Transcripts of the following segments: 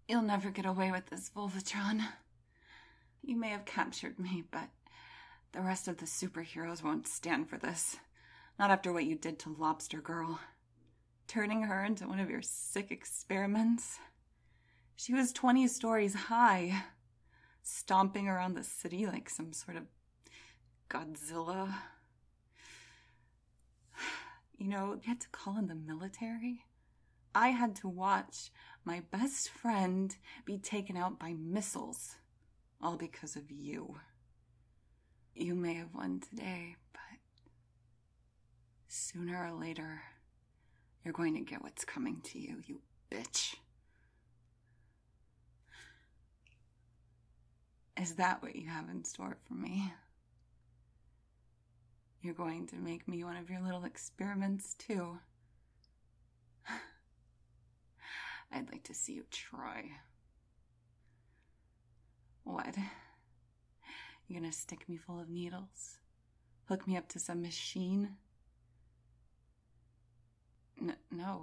You'll never get away with this, Volvatron. You may have captured me, but the rest of the superheroes won't stand for this. Not after what you did to Lobster Girl. Turning her into one of your sick experiments. She was 20 stories high, stomping around the city like some sort of Godzilla. You had to call in the military. I had to watch my best friend be taken out by missiles, all because of you. You may have won today, but sooner or later, you're going to get what's coming to you, you bitch. Is that what you have in store for me? You're going to make me one of your little experiments, too. I'd like to see you try. What? You gonna stick me full of needles? Hook me up to some machine? No.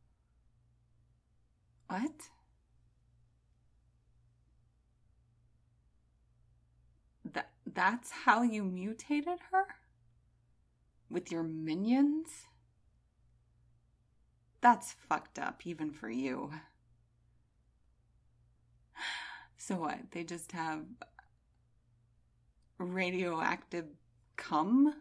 What? That's how you mutated her? With your minions? That's fucked up, even for you. So what, they just have radioactive cum?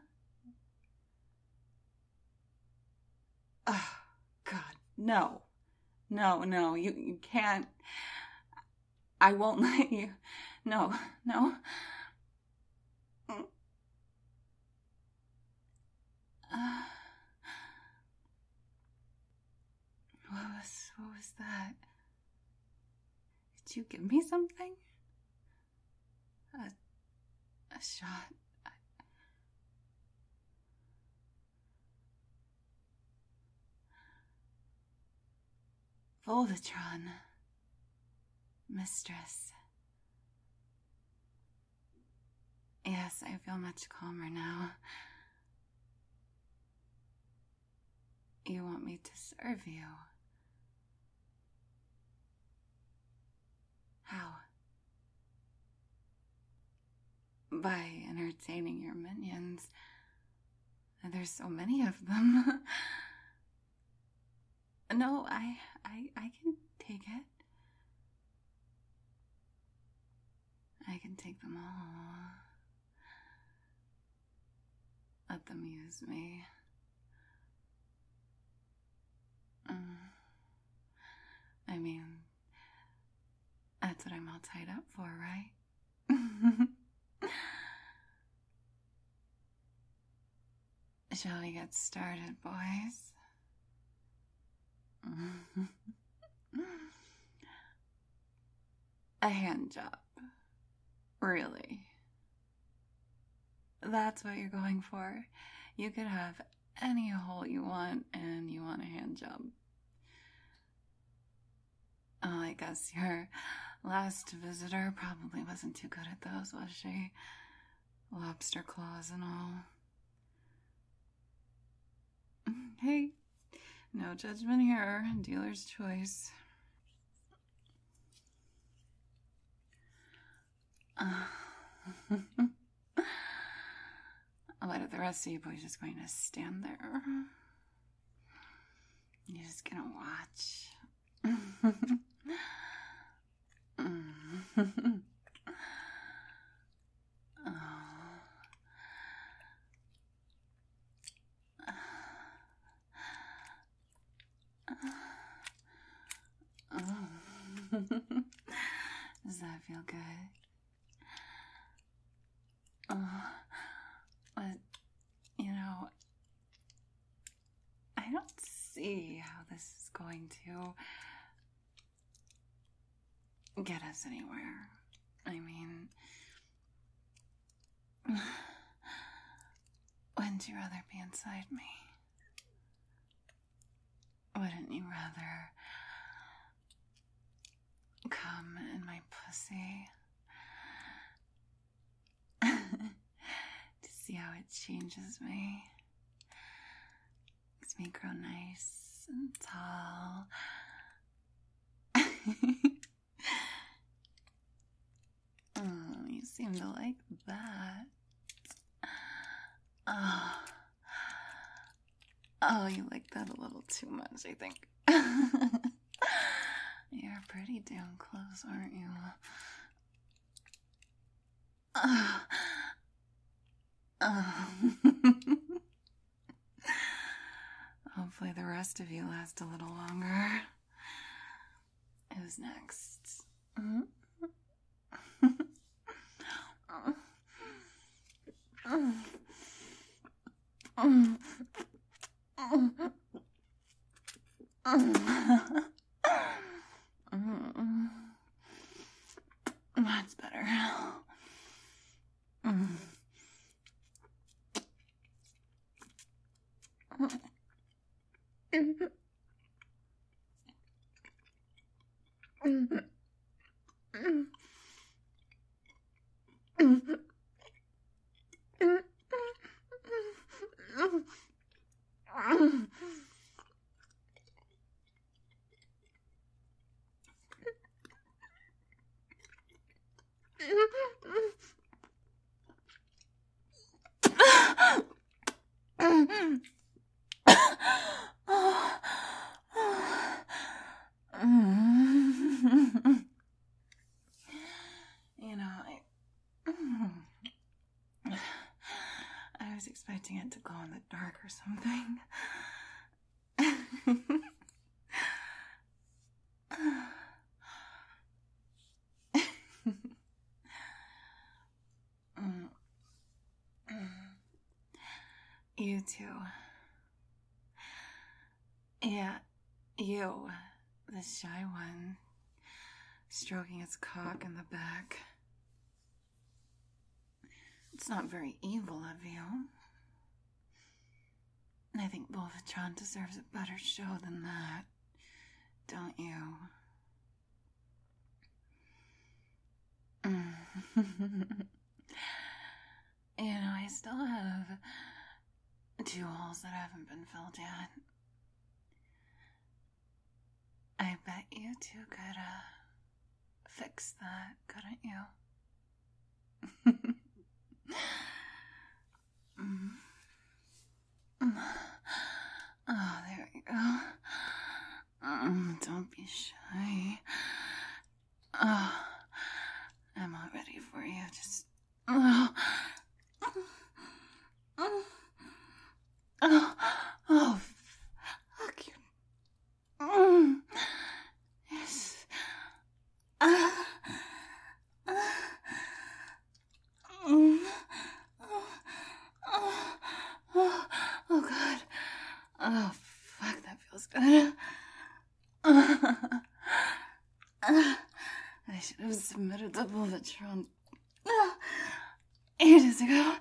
Oh, God, no. No, you can't. I won't let you. No. What was that? Did you give me something? A shot? Volvatron. Mistress. Yes, I feel much calmer now. You want me to serve you? How? By entertaining your minions. And there's so many of them. No, I can take it. I can take them all. Let them use me. I mean, that's what I'm all tied up for, right? Shall we get started, boys? A hand job. Really? That's what you're going for. You could have any hole you want, and you want a hand job. Oh, I guess your last visitor probably wasn't too good at those, was she? Lobster claws and all. Hey, no judgment here. Dealer's choice. What are the rest of you boys just going to stand there? You're just gonna watch. Does that feel good? But, I don't see how this is going to get us anywhere. I mean, wouldn't you rather be inside me? Wouldn't you rather come in my pussy? To see how it changes me. Makes me grow nice and tall. like that. Oh. Oh, you like that a little too much, I think. You're pretty damn close, aren't you? Hopefully the rest of you last a little longer. Who's next? That's better. You know, I was expecting it to glow in the dark or something. You too. Yeah, you, the shy one, stroking its cock in the back. It's not very evil of you. I think Volvatron deserves a better show than that, don't you? You know, I still have 2 holes that haven't been filled yet. I bet you 2 could, fix that, couldn't you? Oh, there we go. Don't be shy. Oh, I'm all ready for you. Just... Oh, fuck you. Yes. Oh, God. Oh, fuck, that feels good. I should have submitted the Volvatron ages ago.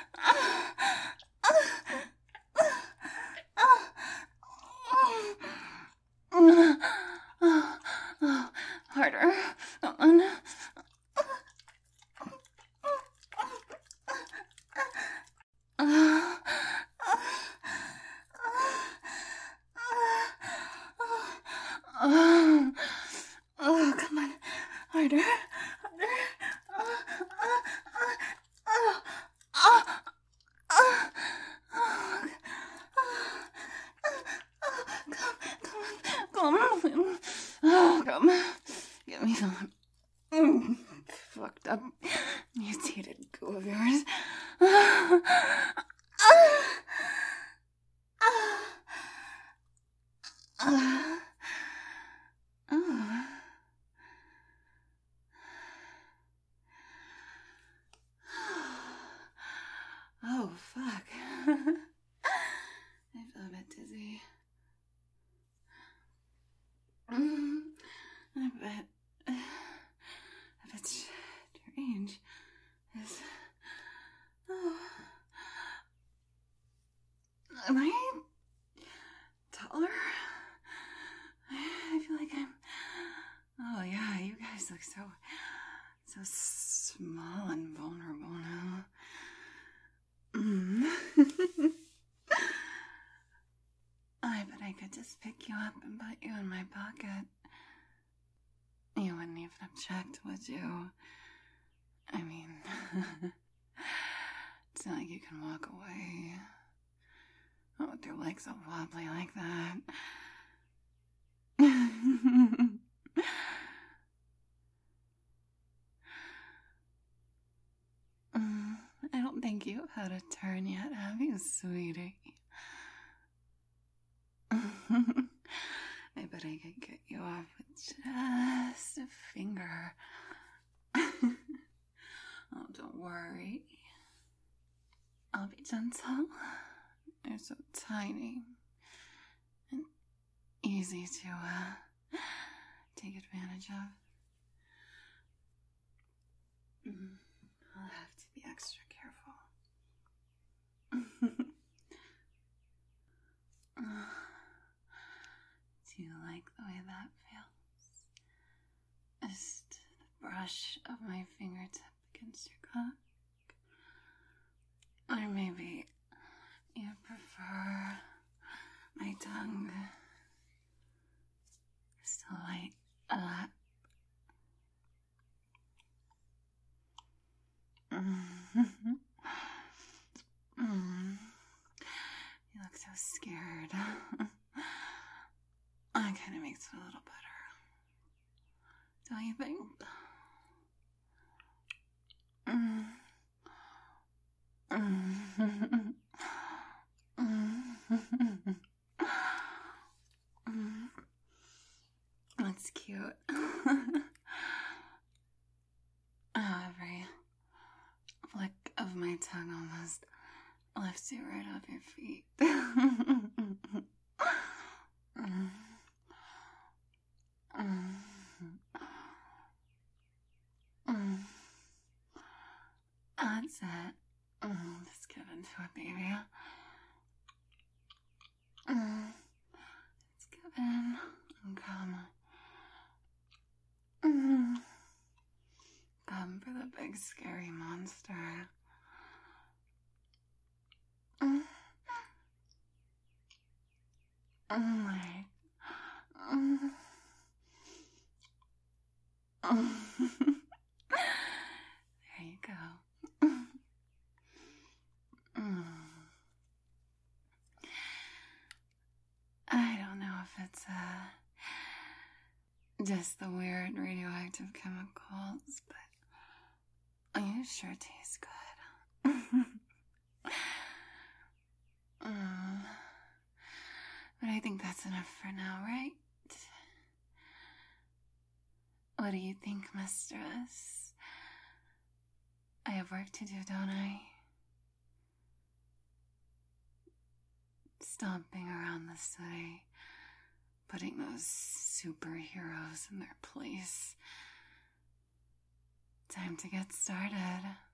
Harder. Oh, come on. Harder. Come on. Oh, come on. Get me some fucked up, mutated goo of yours. Oh, fuck. I feel a bit dizzy. A bit strange. Am I taller? I feel like I'm... Oh, yeah, you guys look so small and vulnerable now. I bet I could just pick you up and put you in my pocket. You wouldn't even object, would you? I mean, it's not like you can walk away. Not with your legs all wobbly like that. I don't think you've had a turn yet, have you, sweetie? I bet I could get you off with just a finger. Oh, don't worry. I'll be gentle. You're so tiny and easy to take advantage of. I'll have to be extra careful. Do you like the way that feels? Just the brush of my fingertip against your cock? Or maybe you prefer my tongue just to light a lap? You look so scared. That kind of makes it a little better. Don't you think? That's cute. Every flick of my tongue almost lifts you right off your feet. That's it. Just get into it, baby. Let's give in and come. Come for the big scary monster. There you go. I don't know if it's just the weird radioactive chemicals, but you sure taste good. But I think that's enough for now, right? What do you think, mistress? I have work to do, don't I? Stomping around the city, putting those superheroes in their place. Time to get started.